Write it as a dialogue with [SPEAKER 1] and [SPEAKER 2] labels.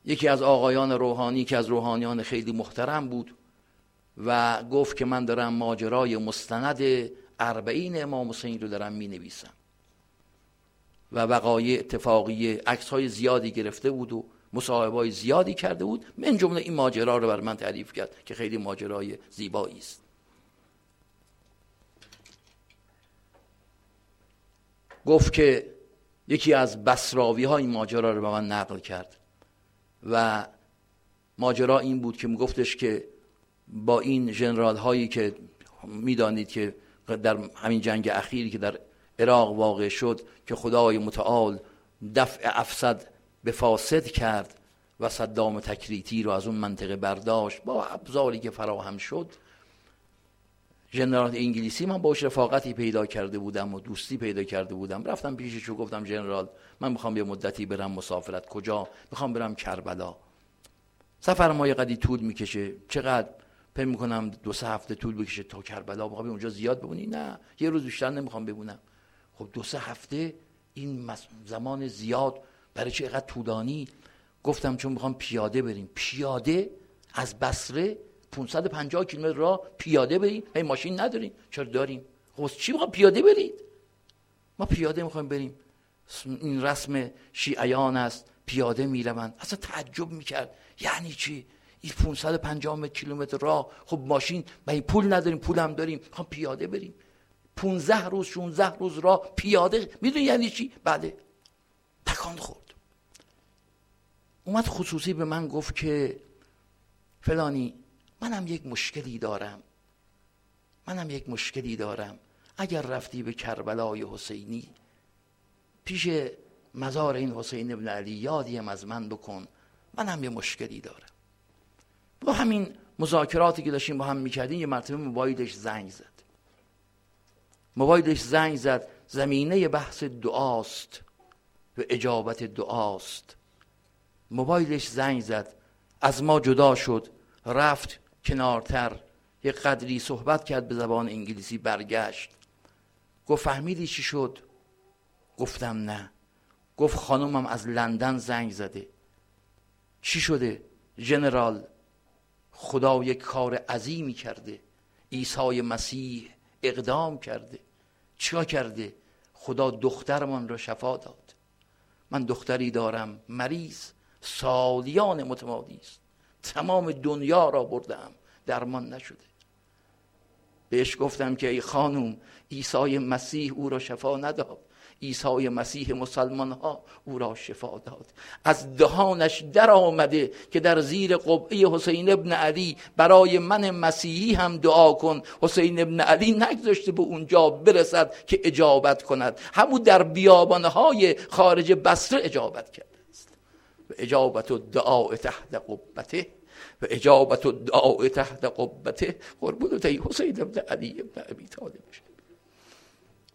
[SPEAKER 1] یکی از آقایان روحانی که از روحانیان خیلی محترم بود و گفت که من دارم ماجرای مستند 40 امام حسین رو دارم می نویسم و وقایع اتفاقیه، عکس‌های زیادی گرفته بود و مصاحبه‌های زیادی کرده بود، من جمله این ماجرا رو بر من تعریف کرد که خیلی ماجرای زیبایی است. گفت که یکی از بصراوی‌ها این ماجرا رو به من نقل کرد و ماجرا این بود که میگفتش که با این ژنرال هایی که میدانید که در همین جنگ اخیری که در عراق واقع شد که خدای متعال دفع افسد به فاسد کرد و صدام تکریتی رو از اون منطقه برداشت با ابزاری که فراهم شد، ژنرال انگلیسی من باش رفاقتی پیدا کرده بودم و دوستی پیدا کرده بودم، رفتم پیشش و گفتم ژنرال من میخوام یه مدتی برم مسافرت. کجا؟ میخوام برم کربلا. سفر ما یه قدری طول میکشه. چقدر؟ فکر میکنم 2-3 هفته طول بکشه تا کربلا. میخوام اونجا زیاد بمونی؟ نه، یه روز بیشتر نمیخوام بمونم. خب 2-3 هفته این زمان زیاد برای چه اینقدر طولانی؟ گفتم چون میخوام پیاده بریم. پیاده از بصره 550 کیلومتر راه پیاده بریم؟ هی ماشین نداریم. چرا داریم؟ خب چی میخوام پیاده برید؟ ما پیاده میخوایم بریم. این رسم شیعیان است، پیاده میروند. اصلا تعجب میکرد یعنی چی؟ این 550 کیلومتر راه، خب ماشین با پول نداریم، پول هم داریم، میخوام پیاده بریم. 15 روز 16 روز راه پیاده، میدونی یعنی چی؟ بله. تکان خورد. اومد خصوصی به من گفت که فلانی منم یک مشکلی دارم. اگر رفتی به کربلای حسینی پیش مزار این حسین ابن علی یادی هم از من بکن، منم یه مشکلی دارم. با همین مذاکراتی که داشتیم با هم میکردیم یه مرتبه موبایلش زنگ زد. زمینه بحث دعاست و اجابت دعاست. موبایلش زنگ زد، از ما جدا شد، رفت کنارتر، یه قدری صحبت کرد به زبان انگلیسی، برگشت. گفت فهمیدی چی شد؟ گفتم نه. گفت خانومم از لندن زنگ زده. چی شده؟ ژنرال، خدا یک کار عظیمی کرده. عیسی مسیح اقدام کرده. چیکار کرده؟ خدا دخترمان را شفا داد. من دختری دارم مریض، سالیان متمادی است، تمام دنیا را بردم، درمان نشده. بهش گفتم که ای خانوم، عیسی مسیح او را شفا نداد، عیسی مسیح مسلمان ها او را شفا داد. از دهانش در آمده که در زیر قبعه حسین ابن علی برای من مسیحی هم دعا کن. حسین ابن علی نگذاشته به اونجا برسد که اجابت کند، همون در بیابانهای خارج بصره اجابت کرده است. و اجابت الدعاء تحت قبته و اجابت الدعاء تحت قبته قربونت ای حسین ابن علی ابن ابی طالب.